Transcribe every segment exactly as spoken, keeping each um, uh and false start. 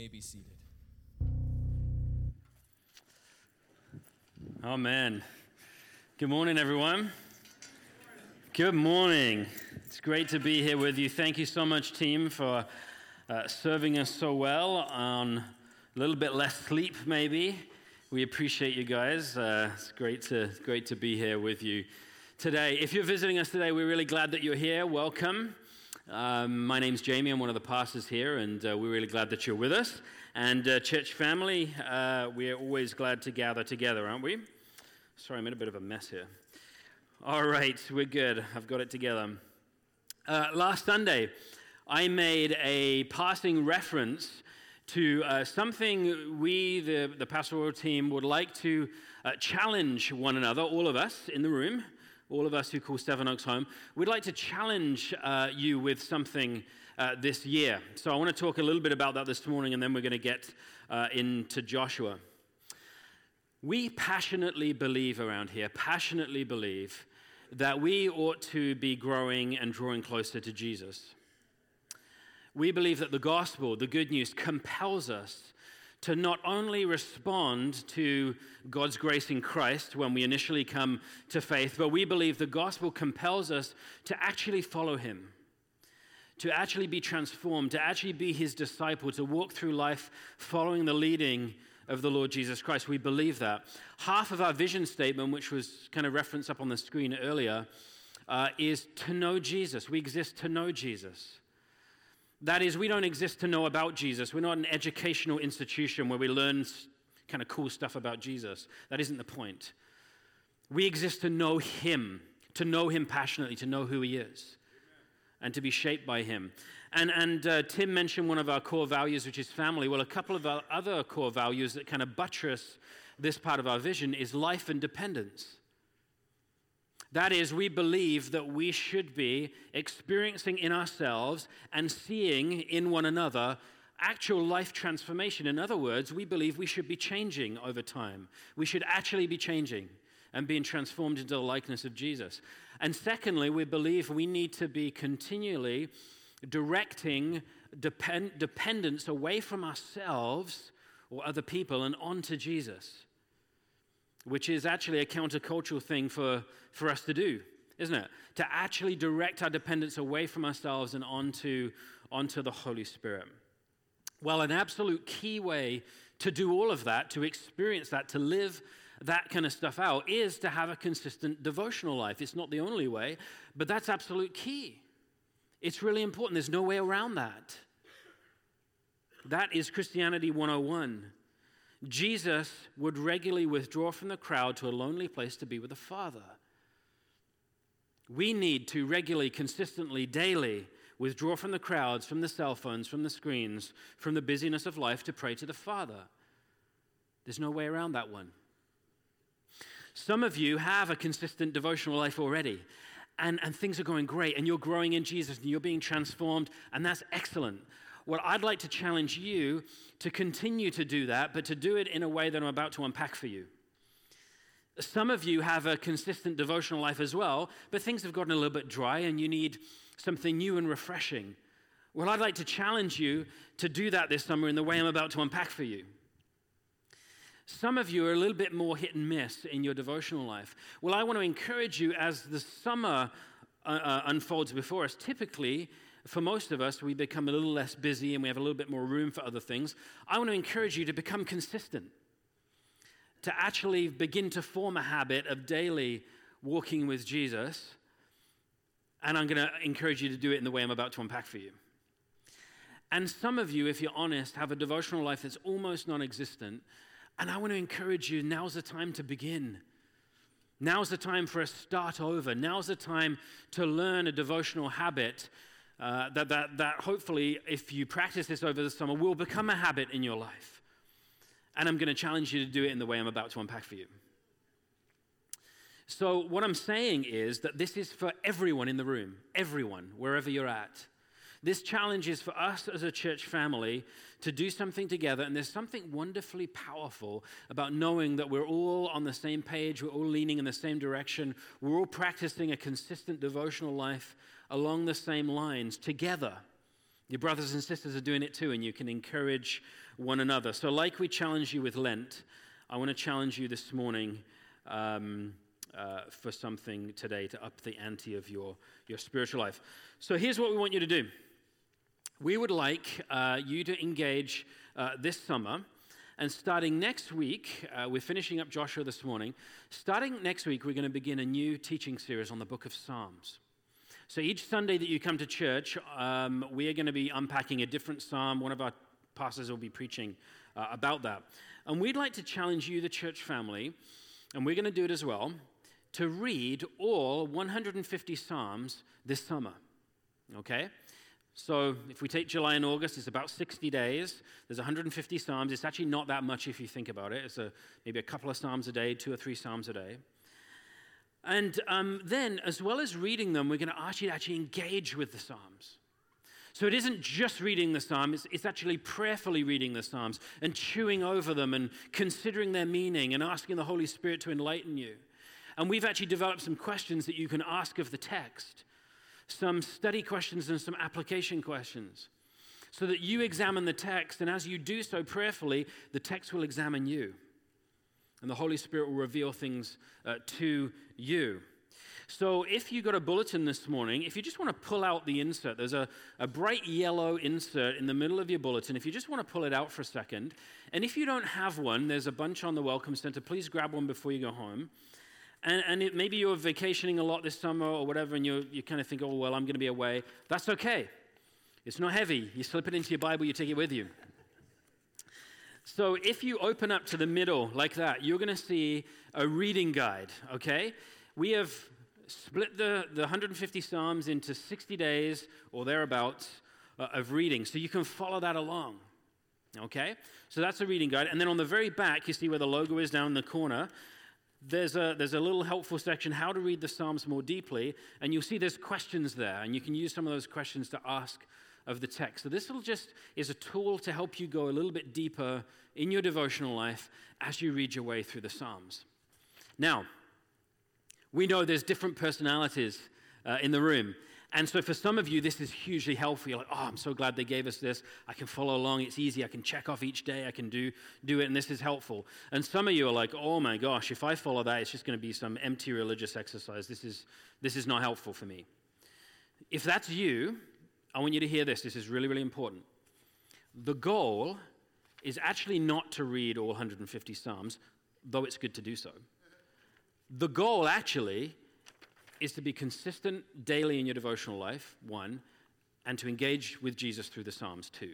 Be seated. Oh man. Good morning, everyone. Good morning. It's great to be here with you. Thank you so much, team, for uh, serving us so well on a little bit less sleep, maybe. We appreciate you guys. Uh, it's great to great to be here with you today. If you're visiting us today, we're really glad that you're here. Welcome. Um, my name's Jamie. I'm one of the pastors here, and uh, we're really glad that you're with us. And uh, church family, uh, we're always glad to gather together, aren't we? Sorry, I'm in a bit of a mess here. All right, we're good. I've got it together. Uh, last Sunday, I made a passing reference to uh, something we, the, the pastoral team, would like to uh, challenge one another, all of us in the room, all of us who call Seven Oaks home. We'd like to challenge uh, you with something uh, this year. So I want to talk a little bit about that this morning, and then we're going to get uh, into Joshua. We passionately believe around here, passionately believe that we ought to be growing and drawing closer to Jesus. We believe that the gospel, the good news, compels us to not only respond to God's grace in Christ when we initially come to faith, but we believe the gospel compels us to actually follow him, to actually be transformed, to actually be his disciple, to walk through life following the leading of the Lord Jesus Christ. We believe that. Half of our vision statement, which was kind of referenced up on the screen earlier, uh, is to know Jesus. We exist to know Jesus. That is, we don't exist to know about Jesus. We're not an educational institution where we learn kind of cool stuff about Jesus. That isn't the point. We exist to know him, to know him passionately, to know who he is, and to be shaped by him. And, and uh, Tim mentioned one of our core values, which is family. Well, a couple of our other core values that kind of buttress this part of our vision is life and dependence. That is, we believe that we should be experiencing in ourselves and seeing in one another actual life transformation. In other words, we believe we should be changing over time. We should actually be changing and being transformed into the likeness of Jesus. And secondly, we believe we need to be continually directing depend- dependence away from ourselves or other people and onto Jesus, which is actually a countercultural thing for, for us to do, isn't it? To actually direct our dependence away from ourselves and onto, onto the Holy Spirit. Well, an absolute key way to do all of that, to experience that, to live that kind of stuff out, is to have a consistent devotional life. It's not the only way, but that's absolute key. It's really important. There's no way around that. That is Christianity one oh one. Jesus would regularly withdraw from the crowd to a lonely place to be with the Father. We need to regularly, consistently, daily withdraw from the crowds, from the cell phones, from the screens, from the busyness of life to pray to the Father. There's no way around that one. Some of you have a consistent devotional life already, and, and things are going great, and you're growing in Jesus, and you're being transformed, and that's excellent. Well, I'd like to challenge you to continue to do that, but to do it in a way that I'm about to unpack for you. Some of you have a consistent devotional life as well, but things have gotten a little bit dry and you need something new and refreshing. Well, I'd like to challenge you to do that this summer in the way I'm about to unpack for you. Some of you are a little bit more hit and miss in your devotional life. Well, I want to encourage you as the summer uh, uh, unfolds before us. Typically, for most of us, we become a little less busy and we have a little bit more room for other things. I want to encourage you to become consistent, to actually begin to form a habit of daily walking with Jesus. And I'm going to encourage you to do it in the way I'm about to unpack for you. And some of you, if you're honest, have a devotional life that's almost non-existent. And I want to encourage you, now's the time to begin. Now's the time for a start over. Now's the time to learn a devotional habit Uh, that, that, that hopefully, if you practice this over the summer, will become a habit in your life. And I'm going to challenge you to do it in the way I'm about to unpack for you. So what I'm saying is that this is for everyone in the room, everyone, wherever you're at. This challenge is for us as a church family to do something together, and there's something wonderfully powerful about knowing that we're all on the same page, we're all leaning in the same direction, we're all practicing a consistent devotional life along the same lines together. Your brothers and sisters are doing it too, and you can encourage one another. So like we challenge you with Lent, I want to challenge you this morning um, uh, for something today to up the ante of your, your spiritual life. So here's what we want you to do. We would like uh, you to engage uh, this summer. And starting next week, uh, we're finishing up Joshua this morning. Starting next week, we're going to begin a new teaching series on the book of Psalms. So each Sunday that you come to church, um, we are going to be unpacking a different psalm. One of our pastors will be preaching uh, about that. And we'd like to challenge you, the church family, and we're going to do it as well, to read all one hundred fifty psalms this summer. Okay? So if we take July and August, it's about sixty days. There's one hundred fifty psalms. It's actually not that much if you think about it. It's a, maybe a couple of psalms a day, two or three psalms a day. And um, then, as well as reading them, we're going to ask you to actually engage with the psalms. So it isn't just reading the psalm, it's, it's actually prayerfully reading the psalms and chewing over them and considering their meaning and asking the Holy Spirit to enlighten you. And we've actually developed some questions that you can ask of the text. Some study questions and some application questions, so that you examine the text, and as you do so prayerfully, the text will examine you, and the Holy Spirit will reveal things uh, to you. So if you got a bulletin this morning, if you just want to pull out the insert, there's a, a bright yellow insert in the middle of your bulletin. If you just want to pull it out for a second, and if you don't have one, there's a bunch on the Welcome Center. Please grab one before you go home. And, and it, maybe you're vacationing a lot this summer or whatever, and you you kind of think, oh, well, I'm going to be away. That's okay. It's not heavy. You slip it into your Bible, you take it with you. So if you open up to the middle like that, you're going to see a reading guide, okay? We have split the, the one hundred fifty Psalms into sixty days or thereabouts uh, of reading, so you can follow that along, okay? So that's a reading guide. And then on the very back, you see where the logo is down in the corner. There's a, there's a little helpful section, how to read the Psalms more deeply, and you'll see there's questions there, and you can use some of those questions to ask of the text. So this will just is a tool to help you go a little bit deeper in your devotional life as you read your way through the Psalms. Now, we know there's different personalities uh, in the room. And so for some of you, this is hugely helpful. You're like, oh, I'm so glad they gave us this. I can follow along. It's easy. I can check off each day. I can do, do it, and this is helpful. And some of you are like, oh, my gosh, if I follow that, it's just going to be some empty religious exercise. This is, this is not helpful for me. If that's you, I want you to hear this. This is really, really important. The goal is actually not to read all one hundred fifty Psalms, though it's good to do so. The goal, actually, is to be consistent daily in your devotional life, one, and to engage with Jesus through the Psalms, two.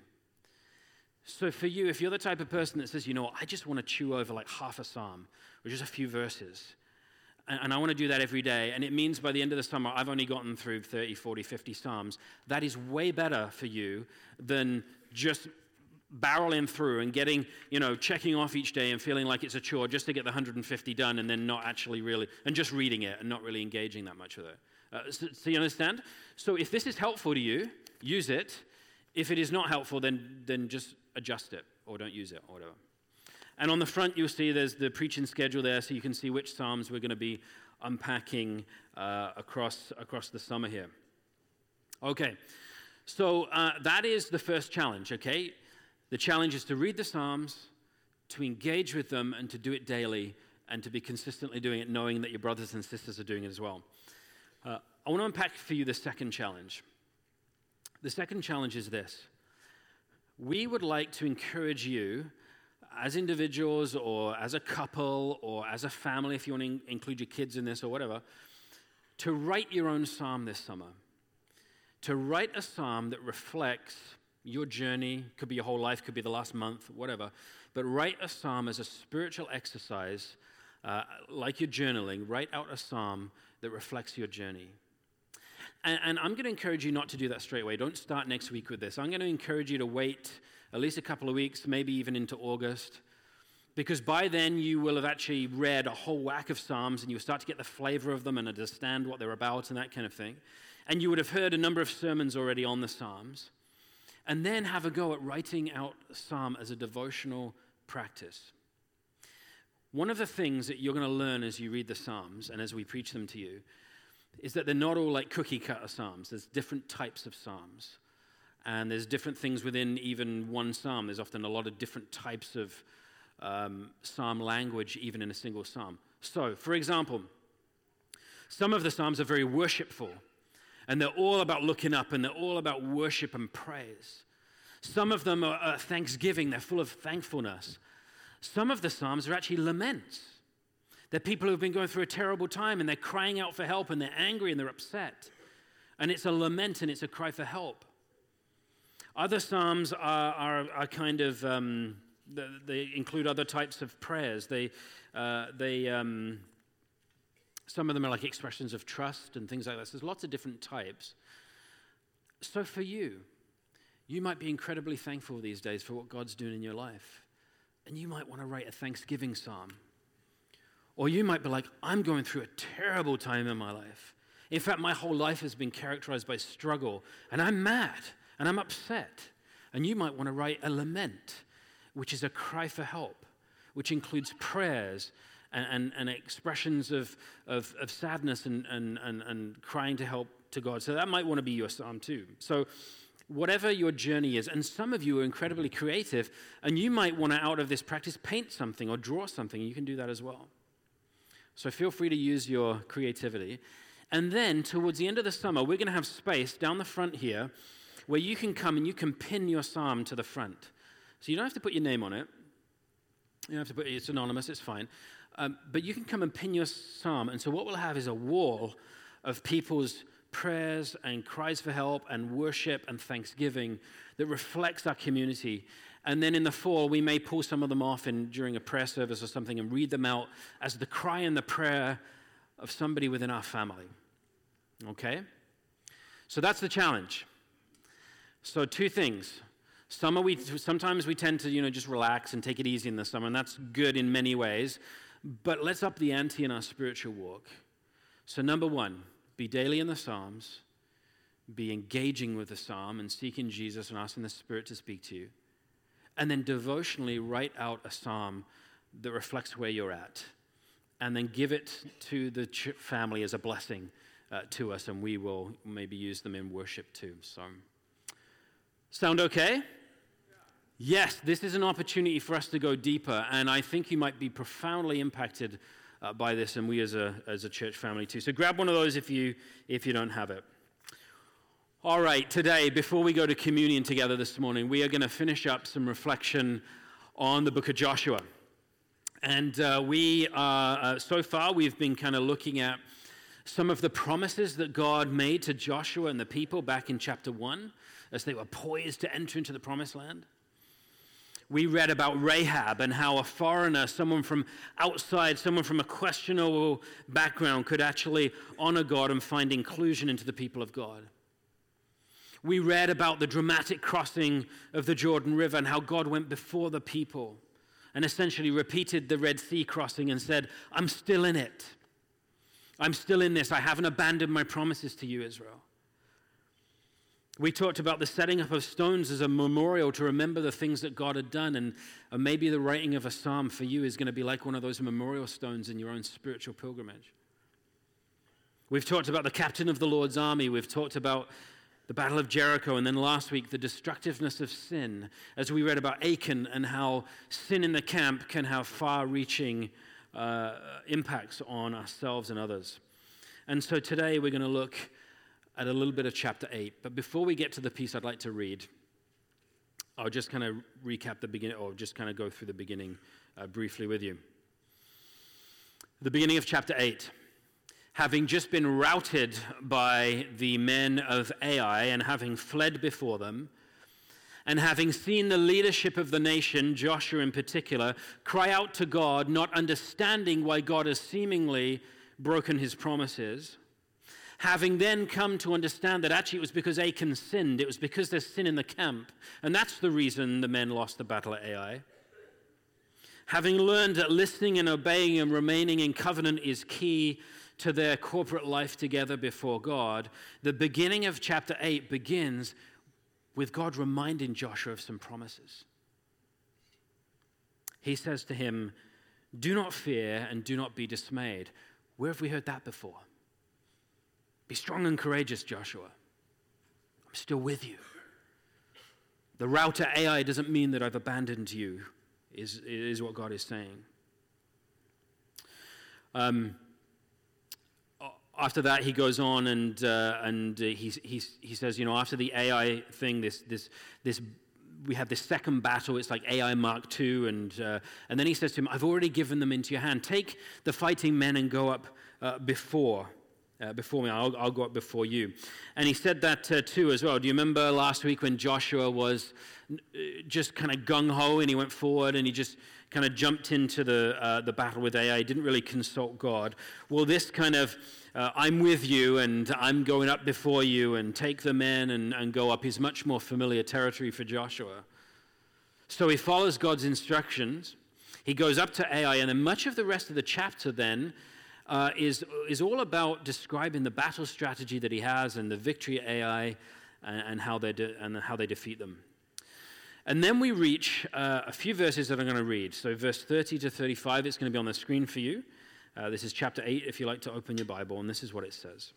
So for you, if you're the type of person that says, you know what, I just want to chew over like half a psalm, or just a few verses, and, and I want to do that every day, and it means by the end of the summer, I've only gotten through thirty, forty, fifty psalms, that is way better for you than just barreling through and getting, you know, checking off each day and feeling like it's a chore just to get the one hundred fifty done and then not actually really, and just reading it and not really engaging that much with it. Uh, so, so you understand? So if this is helpful to you, use it. If it is not helpful, then, then just adjust it or don't use it or whatever. And on the front, you'll see there's the preaching schedule there, so you can see which Psalms we're going to be unpacking uh, across, across the summer here. Okay, so uh, that is the first challenge, okay? The challenge is to read the Psalms, to engage with them, and to do it daily, and to be consistently doing it, knowing that your brothers and sisters are doing it as well. Uh, I want to unpack for you the second challenge. The second challenge is this. We would like to encourage you, as individuals, or as a couple, or as a family, if you want to in- include your kids in this or whatever, to write your own psalm this summer. To write a psalm that reflects your journey, could be your whole life, could be the last month, whatever. But write a psalm as a spiritual exercise, uh, like you're journaling. Write out a psalm that reflects your journey. And, and I'm going to encourage you not to do that straight away. Don't start next week with this. I'm going to encourage you to wait at least a couple of weeks, maybe even into August, because by then you will have actually read a whole whack of psalms and you'll start to get the flavor of them and understand what they're about and that kind of thing. And you would have heard a number of sermons already on the psalms. And then have a go at writing out a psalm as a devotional practice. One of the things that you're going to learn as you read the Psalms and as we preach them to you is that they're not all like cookie cutter Psalms. There's different types of Psalms. And there's different things within even one psalm. There's often a lot of different types of um, psalm language, even in a single psalm. So, for example, some of the psalms are very worshipful, and they're all about looking up, and they're all about worship and praise. Some of them are, are thanksgiving. They're full of thankfulness. Some of the psalms are actually laments. They're people who've been going through a terrible time, and they're crying out for help, and they're angry, and they're upset. And it's a lament, and it's a cry for help. Other psalms are, are, are kind of, um, they include other types of prayers. They, uh, they, um, some of them are like expressions of trust and things like that. So there's lots of different types. So for you, you might be incredibly thankful these days for what God's doing in your life. And you might want to write a thanksgiving psalm. Or you might be like, I'm going through a terrible time in my life. In fact, my whole life has been characterized by struggle, and I'm mad. And I'm upset. And you might want to write a lament, which is a cry for help, which includes prayers and, and, and expressions of, of, of sadness and, and, and, and crying to help to God. So that might want to be your psalm too. So whatever your journey is, and some of you are incredibly creative, and you might want to, out of this practice, paint something or draw something. You can do that as well. So feel free to use your creativity. And then towards the end of the summer, we're going to have space down the front here where you can come and you can pin your psalm to the front. So you don't have to put your name on it. You don't have to put it's anonymous, it's fine. Um, but you can come and pin your psalm. And so what we'll have is a wall of people's prayers and cries for help and worship and thanksgiving that reflects our community. And then in the fall, we may pull some of them off in, during a prayer service or something and read them out as the cry and the prayer of somebody within our family. Okay? So that's the challenge. So two things. Summer, we sometimes we tend to, you know, just relax and take it easy in the summer, and that's good in many ways. But let's up the ante in our spiritual walk. So number one, be daily in the Psalms, be engaging with the Psalm and seeking Jesus and asking the Spirit to speak to you. And then devotionally write out a Psalm that reflects where you're at. And then give it to the ch- family as a blessing uh, to us, and we will maybe use them in worship too. So. Sound okay? Yes, this is an opportunity for us to go deeper, and I think you might be profoundly impacted uh, by this, and we as a as a church family too. So grab one of those if you if you don't have it. All right, today, before we go to communion together this morning, we are going to finish up some reflection on the book of Joshua. And uh, we are, uh, so far, we've been kind of looking at some of the promises that God made to Joshua and the people back in chapter one, as they were poised to enter into the promised land. We read about Rahab and how a foreigner, someone from outside, someone from a questionable background, could actually honor God and find inclusion into the people of God. We read about the dramatic crossing of the Jordan River and how God went before the people and essentially repeated the Red Sea crossing and said, I'm still in it. I'm still in this. I haven't abandoned my promises to you, Israel. We talked about the setting up of stones as a memorial to remember the things that God had done, and uh, maybe the writing of a psalm for you is going to be like one of those memorial stones in your own spiritual pilgrimage. We've talked about the captain of the Lord's army. We've talked about the Battle of Jericho, and then last week, the destructiveness of sin, as we read about Achan and how sin in the camp can have far-reaching uh, impacts on ourselves and others. And so today we're going to look at a little bit of chapter eight. But before we get to the piece I'd like to read, I'll just kind of recap the beginning, or just kind of go through the beginning uh, briefly with you. The beginning of chapter eight. Having just been routed by the men of Ai and having fled before them, and having seen the leadership of the nation, Joshua in particular, cry out to God, not understanding why God has seemingly broken his promises, having then come to understand that actually it was because Achan sinned, it was because there's sin in the camp, and that's the reason the men lost the battle at Ai. Having learned that listening and obeying and remaining in covenant is key to their corporate life together before God, the beginning of chapter eight begins with God reminding Joshua of some promises. He says to him, do not fear and do not be dismayed. Where have we heard that before? Be strong and courageous, Joshua. I'm still with you. The router Ai doesn't mean that I've abandoned you, is, is what God is saying. Um, after that, he goes on and uh, and uh, he, he, he says, you know, after the A I thing, this this this we have this second battle. It's like A I Mark two, and uh, and then he says to him, I've already given them into your hand. Take the fighting men and go up uh, before. Uh, before me, I'll, I'll go up before you. And he said that uh, too as well. Do you remember last week when Joshua was uh, just kind of gung-ho and he went forward and he just kind of jumped into the uh, the battle with Ai, didn't really consult God? Well, this kind of, uh, I'm with you and I'm going up before you and take the men and, and go up is much more familiar territory for Joshua. So he follows God's instructions. He goes up to Ai, and then much of the rest of the chapter then Uh, is is all about describing the battle strategy that he has and the victory at Ai and, and how they de- and how they defeat them. And then we reach uh, a few verses that I'm going to read. So verse thirty to thirty-five, it's going to be on the screen for you. Uh, this is chapter eight, if you like to open your Bible, and this is what it says.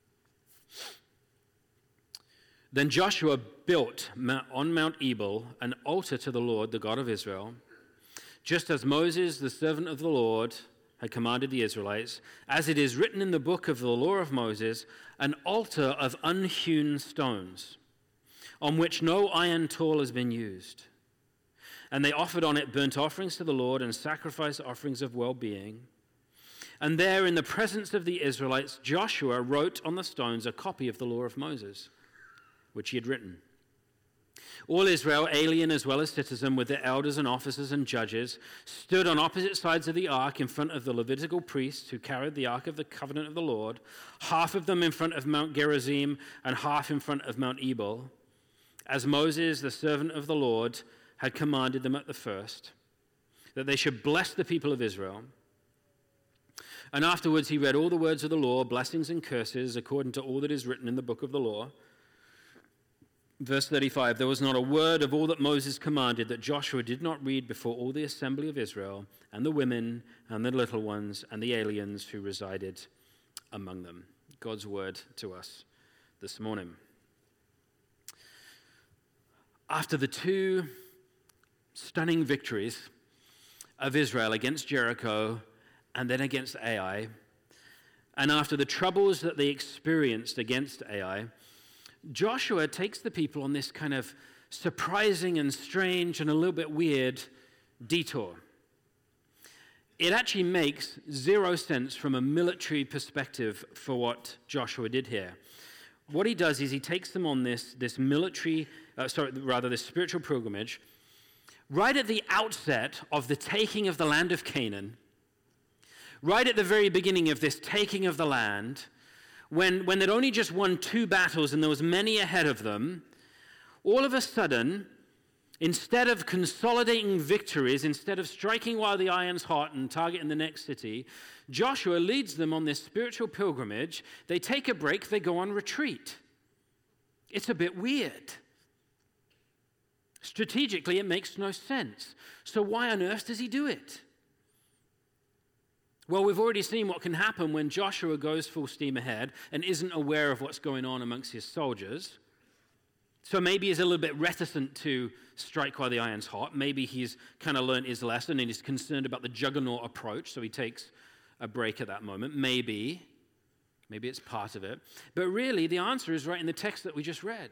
Then Joshua built on Mount Ebal an altar to the Lord, the God of Israel, just as Moses, the servant of the Lord, had commanded the Israelites, as it is written in the book of the law of Moses, an altar of unhewn stones, on which no iron tool has been used. And they offered on it burnt offerings to the Lord and sacrifice offerings of well-being. And there, in the presence of the Israelites, Joshua wrote on the stones a copy of the law of Moses, which he had written. All Israel, alien as well as citizen, with their elders and officers and judges, stood on opposite sides of the ark in front of the Levitical priests who carried the ark of the covenant of the Lord, half of them in front of Mount Gerizim and half in front of Mount Ebal, as Moses, the servant of the Lord, had commanded them at the first, that they should bless the people of Israel. And afterwards he read all the words of the law, blessings and curses, according to all that is written in the book of the law. Verse thirty-five, there was not a word of all that Moses commanded that Joshua did not read before all the assembly of Israel, and the women, and the little ones, and the aliens who resided among them. God's word to us this morning. After the two stunning victories of Israel against Jericho and then against Ai, and after the troubles that they experienced against Ai, Joshua takes the people on this kind of surprising and strange and a little bit weird detour. It actually makes zero sense from a military perspective for what Joshua did here. What he does is he takes them on this, this military, uh, sorry, rather this spiritual pilgrimage, right at the outset of the taking of the land of Canaan, right at the very beginning of this taking of the land, When, when they'd only just won two battles and there was many ahead of them, all of a sudden, instead of consolidating victories, instead of striking while the iron's hot and targeting the next city, Joshua leads them on this spiritual pilgrimage. They take a break, they go on retreat. It's a bit weird. Strategically, it makes no sense. So why on earth does he do it? Well, we've already seen what can happen when Joshua goes full steam ahead and isn't aware of what's going on amongst his soldiers. So maybe he's a little bit reticent to strike while the iron's hot. Maybe he's kind of learned his lesson and he's concerned about the juggernaut approach, so he takes a break at that moment. Maybe. Maybe it's part of it. But really, the answer is right in the text that we just read.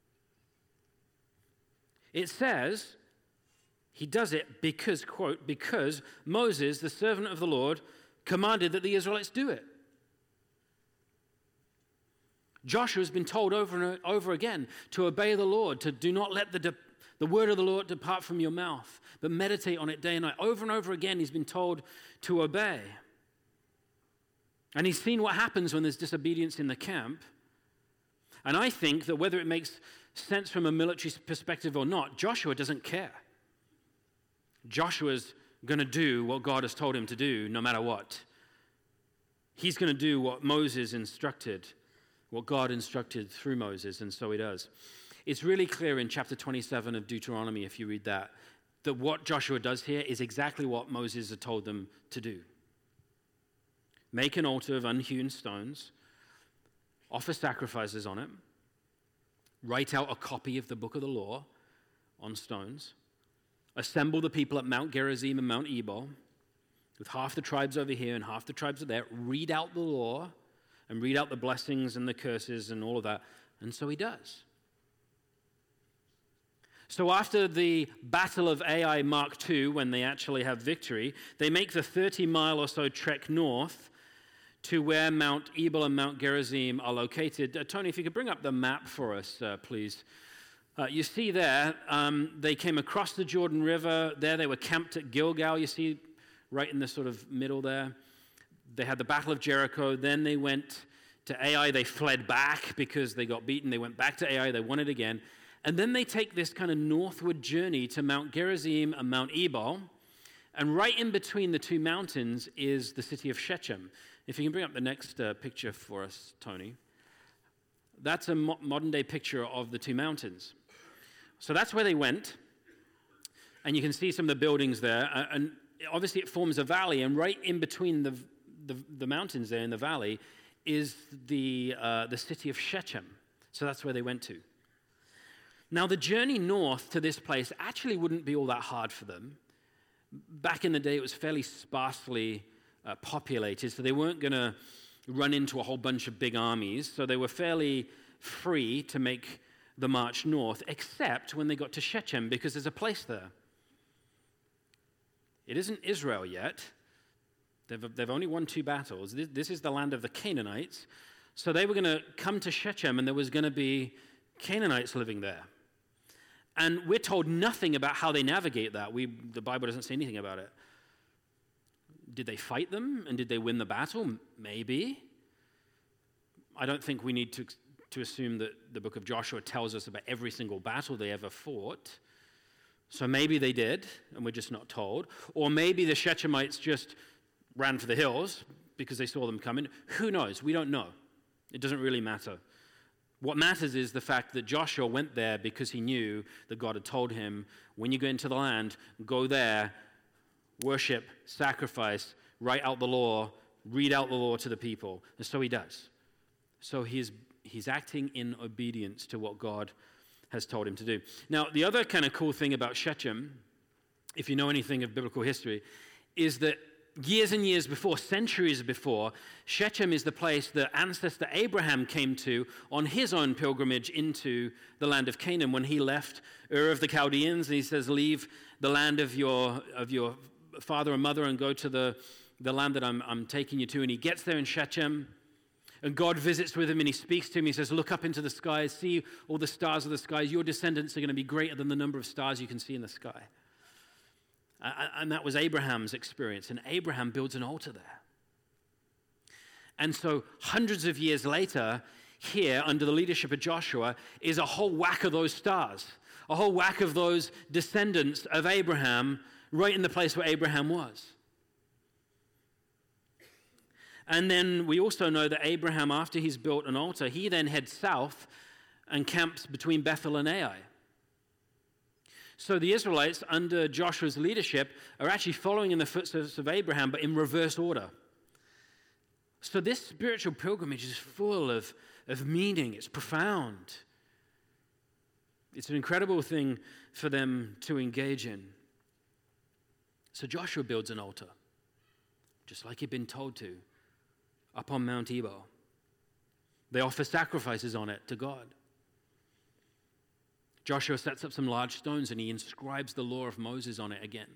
It says he does it because, quote, because Moses, the servant of the Lord, commanded that the Israelites do it. Joshua has been told over and over again to obey the Lord, to do not let the, de- the word of the Lord depart from your mouth, but meditate on it day and night. Over and over again, he's been told to obey. And he's seen what happens when there's disobedience in the camp. And I think that whether it makes sense from a military perspective or not, Joshua doesn't care. Joshua's going to do what God has told him to do no matter what. He's going to do what Moses instructed, what God instructed through Moses, and so he does. It's really clear in chapter twenty-seven of Deuteronomy, if you read that, that what Joshua does here is exactly what Moses had told them to do. Make an altar of unhewn stones, offer sacrifices on it, write out a copy of the book of the law, on stones, assemble the people at Mount Gerizim and Mount Ebal, with half the tribes over here and half the tribes are there, read out the law and read out the blessings and the curses and all of that. And so he does. So after the Battle of Ai Mark two, when they actually have victory, they make the thirty mile or so trek north to where Mount Ebal and Mount Gerizim are located. Uh, Tony, if you could bring up the map for us, uh, please. Uh, you see there, um, they came across the Jordan River. There they were camped at Gilgal, you see, right in the sort of middle there. They had the Battle of Jericho. Then they went to Ai. They fled back because they got beaten. They went back to Ai. They won it again. And then they take this kind of northward journey to Mount Gerizim and Mount Ebal. And right in between the two mountains is the city of Shechem. If you can bring up the next uh, picture for us, Tony. That's a mo- modern-day picture of the two mountains. So that's where they went. And you can see some of the buildings there. Uh, and obviously it forms a valley. And right in between the, the, the mountains there in the valley is the, uh, the city of Shechem. So that's where they went to. Now, the journey north to this place actually wouldn't be all that hard for them. Back in the day, it was fairly sparsely uh, populated, so they weren't going to run into a whole bunch of big armies. So they were fairly free to make the march north, except when they got to Shechem, because there's a place there. It isn't Israel yet. They've, they've only won two battles. This, this is the land of the Canaanites. So they were going to come to Shechem, and there was going to be Canaanites living there. And we're told nothing about how they navigate that. We, the Bible doesn't say anything about it. Did they fight them, and did they win the battle? Maybe. I don't think we need to, to assume that the book of Joshua tells us about every single battle they ever fought. So maybe they did, and we're just not told. Or maybe the Shechemites just ran for the hills because they saw them coming. Who knows? We don't know. It doesn't really matter. What matters is the fact that Joshua went there because he knew that God had told him, when you go into the land, go there, worship, sacrifice, write out the law, read out the law to the people. And so he does. So he's, he's acting in obedience to what God has told him to do. Now, the other kind of cool thing about Shechem, if you know anything of biblical history, is that years and years before, centuries before, Shechem is the place that ancestor Abraham came to on his own pilgrimage into the land of Canaan when he left Ur of the Chaldeans. And he says, leave the land of your of your father and mother and go to the, the land that I'm, I'm taking you to. And he gets there in Shechem, and God visits with him and he speaks to him. He says, look up into the skies, see all the stars of the skies. Your descendants are going to be greater than the number of stars you can see in the sky. And that was Abraham's experience. And Abraham builds an altar there. And so hundreds of years later, here, under the leadership of Joshua, is a whole whack of those stars, a whole whack of those descendants of Abraham right in the place where Abraham was. And then we also know that Abraham, after he's built an altar, he then heads south and camps between Bethel and Ai. So the Israelites, under Joshua's leadership, are actually following in the footsteps of Abraham, but in reverse order. So this spiritual pilgrimage is full of, of meaning. It's profound. It's an incredible thing for them to engage in. So Joshua builds an altar, just like he'd been told to, up on Mount Ebal. They offer sacrifices on it to God. Joshua sets up some large stones and he inscribes the law of Moses on it again.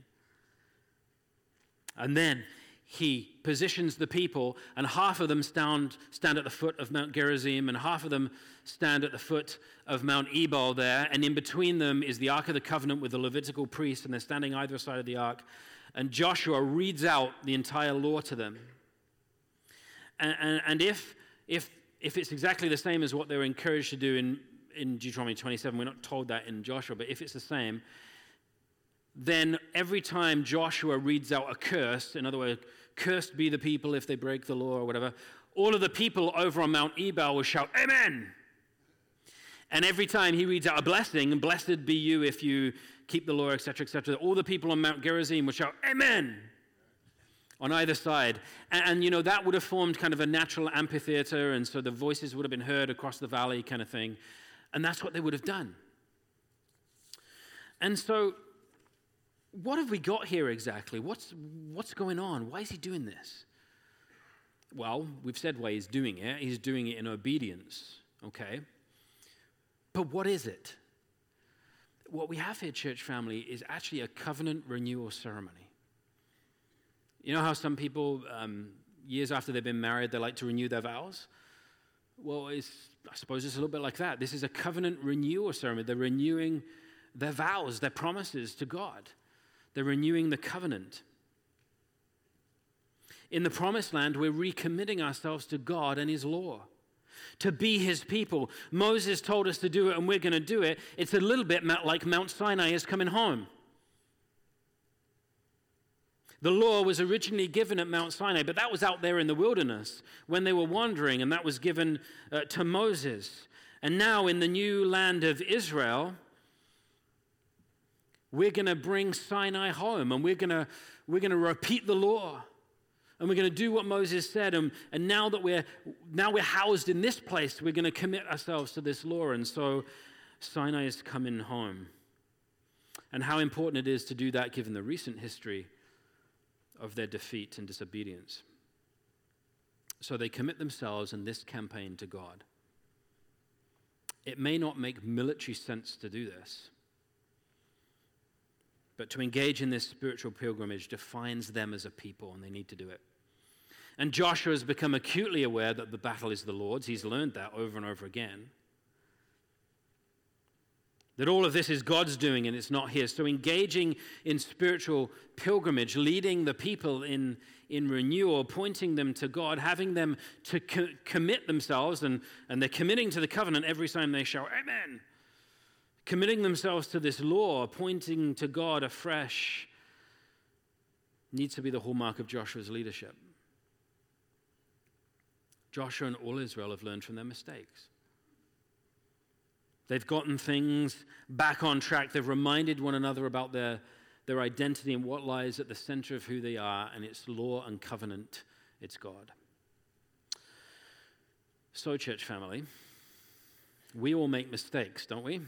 And then he positions the people, and half of them stand, stand at the foot of Mount Gerizim, and half of them stand at the foot of Mount Ebal there, and in between them is the Ark of the Covenant with the Levitical priests, and they're standing either side of the Ark. And Joshua reads out the entire law to them. And, and, and if, if, if it's exactly the same as what they were encouraged to do in in Deuteronomy twenty-seven, we're not told that in Joshua, but if it's the same, then every time Joshua reads out a curse, in other words, cursed be the people if they break the law or whatever, all of the people over on Mount Ebal will shout, amen. And every time he reads out a blessing, and blessed be you if you keep the law, et cetera, et cetera, all the people on Mount Gerizim will shout, amen, on either side. And, and, you know, that would have formed kind of a natural amphitheater, and so the voices would have been heard across the valley kind of thing. And that's what they would have done. And so, what have we got here exactly? What's, what's going on? Why is he doing this? Well, we've said why he's doing it. He's doing it in obedience, okay? But what is it? What we have here, church family, is actually a covenant renewal ceremony. You know how some people, um, years after they've been married, they like to renew their vows? Well, it's, I suppose it's a little bit like that. This is a covenant renewal ceremony. They're renewing their vows, their promises to God. They're renewing the covenant. In the promised land, we're recommitting ourselves to God and his law, to be his people. Moses told us to do it, and we're going to do it. It's a little bit like Mount Sinai is coming home. The law was originally given at Mount Sinai, but that was out there in the wilderness when they were wandering, and that was given uh, to Moses. And now in the new land of Israel, we're going to bring Sinai home, and we're going to we're going to repeat the law. And we're going to do what Moses said. And, and now that we're now we're housed in this place, we're going to commit ourselves to this law. And so Sinai is coming home. And how important it is to do that given the recent history of their defeat and disobedience. So they commit themselves in this campaign to God. It may not make military sense to do this, but to engage in this spiritual pilgrimage defines them as a people, and they need to do it. And Joshua has become acutely aware that the battle is the Lord's. He's learned that over and over again. That all of this is God's doing and it's not his. So engaging in spiritual pilgrimage, leading the people in, in renewal, pointing them to God, having them to co- commit themselves, and, and they're committing to the covenant every time they shout, Amen. Committing themselves to this law, pointing to God afresh, needs to be the hallmark of Joshua's leadership. Joshua and all Israel have learned from their mistakes. They've gotten things back on track. They've reminded one another about their, their identity and what lies at the center of who they are, and it's law and covenant. It's God. So, church family, we all make mistakes, don't we?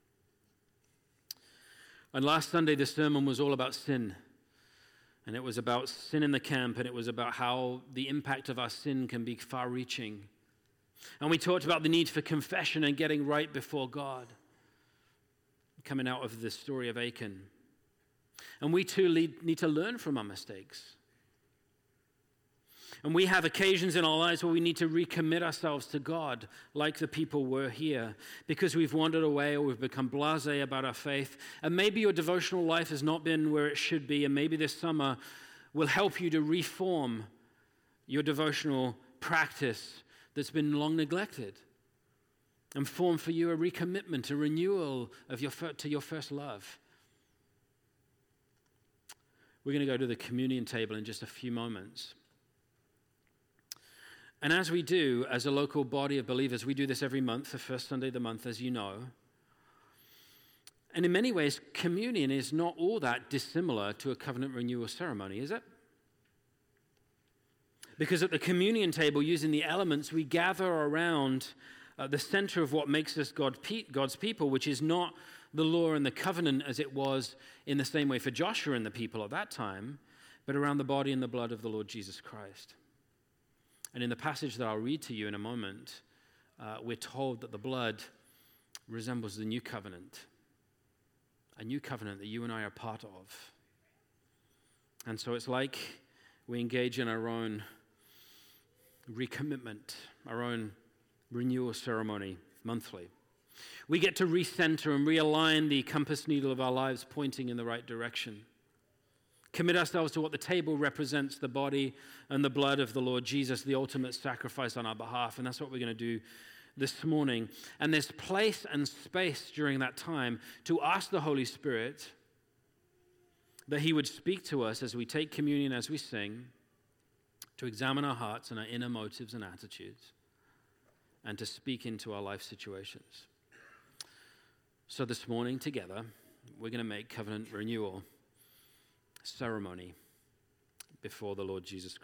And last Sunday, the sermon was all about sin. And it was about sin in the camp, and it was about how the impact of our sin can be far-reaching. And we talked about the need for confession and getting right before God, coming out of the story of Achan. And we too lead, need to learn from our mistakes. And we have occasions in our lives where we need to recommit ourselves to God, like the people were here, because we've wandered away or we've become blasé about our faith. And maybe your devotional life has not been where it should be, and maybe this summer will help you to reform your devotional practice that's been long neglected, and form for you a recommitment, a renewal of your to your first love. We're going to go to the communion table in just a few moments. And as we do, as a local body of believers, we do this every month, the first Sunday of the month, as you know. And in many ways, communion is not all that dissimilar to a covenant renewal ceremony, is it? Because at the communion table, using the elements, we gather around uh, the center of what makes us God pe- God's people, which is not the law and the covenant as it was in the same way for Joshua and the people at that time, but around the body and the blood of the Lord Jesus Christ. And in the passage that I'll read to you in a moment, uh, we're told that the blood resembles the new covenant, a new covenant that you and I are part of. And so it's like we engage in our own recommitment, our own renewal ceremony monthly. We get to recenter and realign the compass needle of our lives pointing in the right direction. Commit ourselves to what the table represents, the body and the blood of the Lord Jesus, the ultimate sacrifice on our behalf. And that's what we're going to do this morning. And there's place and space during that time to ask the Holy Spirit that he would speak to us as we take communion, as we sing, to examine our hearts and our inner motives and attitudes, and to speak into our life situations. So this morning together, we're going to make covenant renewal ceremony before the Lord Jesus Christ.